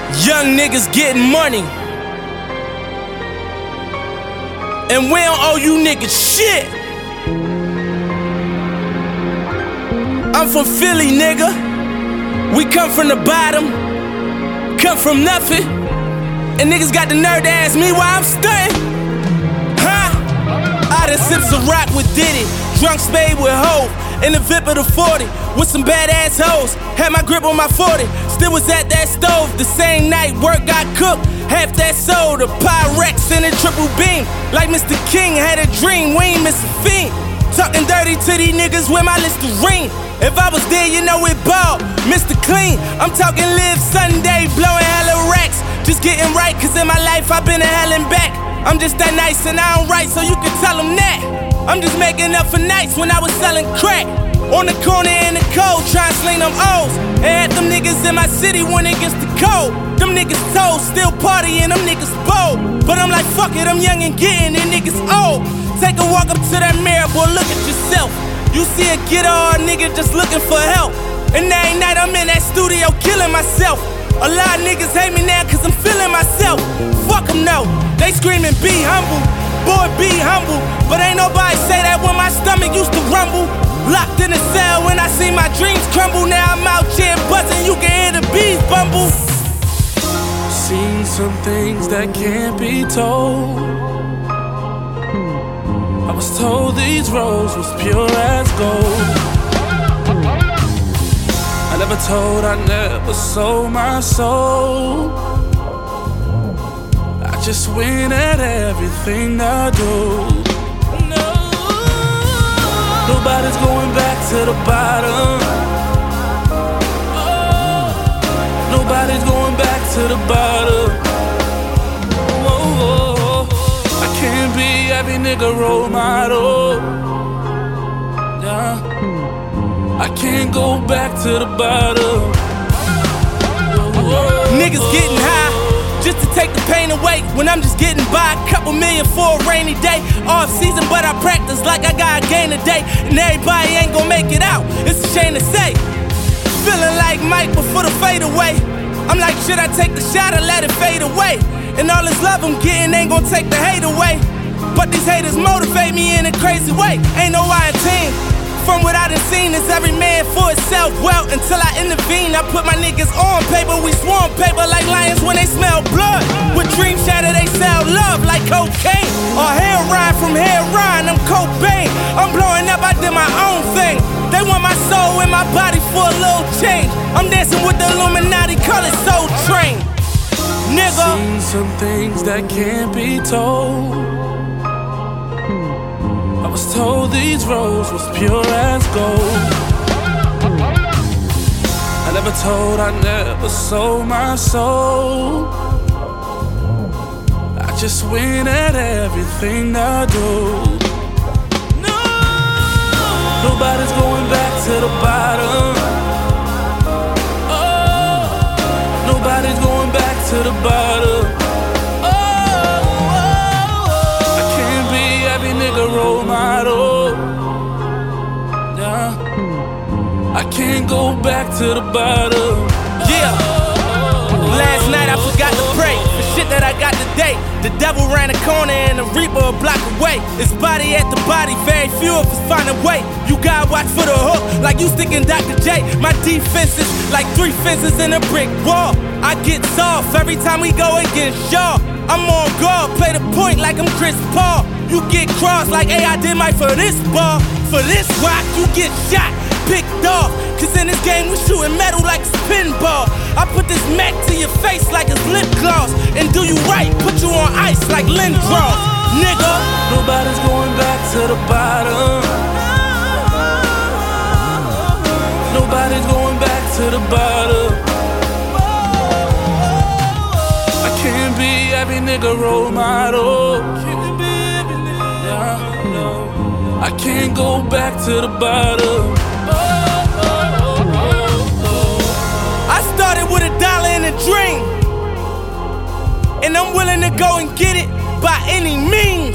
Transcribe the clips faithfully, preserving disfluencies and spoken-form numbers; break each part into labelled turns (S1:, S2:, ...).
S1: Young niggas getting money, and we don't owe you niggas shit. I'm from Philly, nigga. We come from the bottom, come from nothing, and niggas got the nerve to ask me why I'm stunting. Huh? I done sipped some rock with Diddy, drunk spade with Hov, in the V I P of the forty, with some badass hoes. Had my grip on my forty, still was at that stove. The same night work got cooked, half that soda, Pyrex in a triple beam. Like Mister King had a dream, we ain't miss a fiend. Talking dirty to these niggas with my Listerine. If I was there, you know it ball, Mister Clean. I'm talking live Sunday, blowing hella racks. Just getting right, cause in my life I've been to hell and back. I'm just that nice and I don't write, so you can tell them that. I'm just making up for nights when I was selling crack. On the corner in the cold, trying to sling them O's. And had them niggas in my city when it gets too cold. Them niggas told, still partying, them niggas bold. But I'm like, fuck it, I'm young and getting it, niggas old. Take a walk up to that mirror, boy, look at yourself. You see a get-all nigga just looking for help. And every night I'm in that studio killing myself. A lot of niggas hate me now cause I'm feeling myself. Fuck them no, they screaming be humble. Boy, be humble. But ain't nobody say that when my stomach used to rumble. Locked in a cell when I see my dreams crumble. Now I'm out here buzzing, you can hear the bees bumble.
S2: Seen some things that can't be told. I was told these roads was pure as gold. I never told, I never sold my soul. I just win at everything I do. No, nobody's going back to the bottom. Nobody's going back to the bottom. Whoa, I can't be every nigga role model. Yeah. I can't go back to the bottom.
S1: Niggas getting high just to take the pain away, when I'm just getting by a couple million for a rainy day. Off season, but I practice like I got a game today. And everybody ain't gon' make it out, it's a shame to say. Feeling like Mike before the fade away. I'm like, should I take the shot or let it fade away? And all this love I'm getting ain't gon' take the hate away. But these haters motivate me in a crazy way. Ain't no I team. From what I done seen, it's every man for itself. Well, until I intervene, I put my niggas on paper. We swarm paper like lions when they smell blood. With dreams shattered, they sell love like cocaine. Or heroin from heroin, I'm Cobain. I'm blowing up, I did my own thing. They want my soul in my body for a little change. I'm dancing with the Illuminati, call it Soul Train. Nigga.
S2: Seen some things that can't be told. I was told these roads was pure as gold. I never told, I never sold my soul. I just win at everything I do. No, nobody's going back to the bottom. Oh, nobody's going back to the bottom. Role model, yeah. I can't go back to the bottom.
S1: Yeah. Last night I forgot to pray for shit that I got today. The devil ran a corner and the reaper a block away. It's body at the body, very few of us find a way. You gotta watch for the hook, like you sticking Doctor J. My defense is like three fences in a brick wall. I get soft every time we go against y'all. I'm on guard, play the point like I'm Chris Paul. You get crossed like, hey, I did my for this ball. For this rock, you get shot, picked off. Cause in this game, we shooting metal like a pinball. I put this Mac to your face like it's lip gloss. And do you right, put you on ice like Lindros, nigga.
S2: Nobody's going back to the bottom. Nobody's going back to the bottom. I can't be every nigga role model. I can't go back to the bottom.
S1: I started with a dollar and a dream, and I'm willing to go and get it by any means.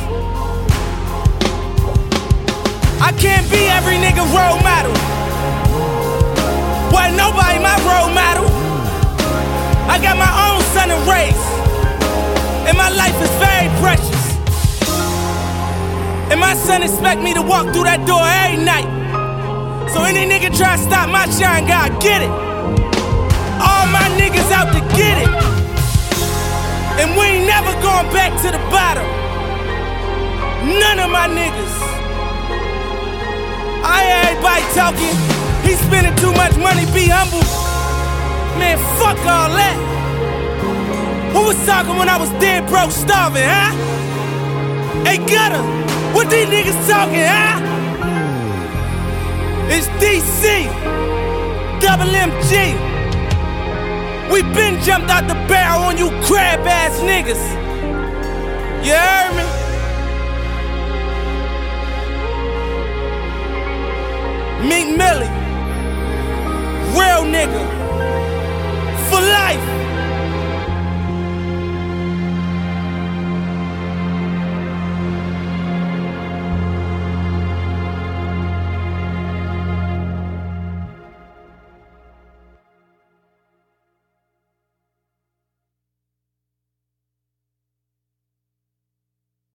S1: I can't be every nigga role model. Well, nobody my role model. I got my My son expect me to walk through that door every night. So any nigga try to stop my shine, God get it. All my niggas out to get it. And we ain't never going back to the bottom. None of my niggas. I hear everybody talking. He spending too much money, be humble. Man, fuck all that. Who was talking when I was dead broke starving, huh? Hey Gutter, what these niggas talking, huh? It's D C, Double M G. We been jumped out the barrel on you crab ass niggas. You heard me? Meek Millie, real nigga, for life.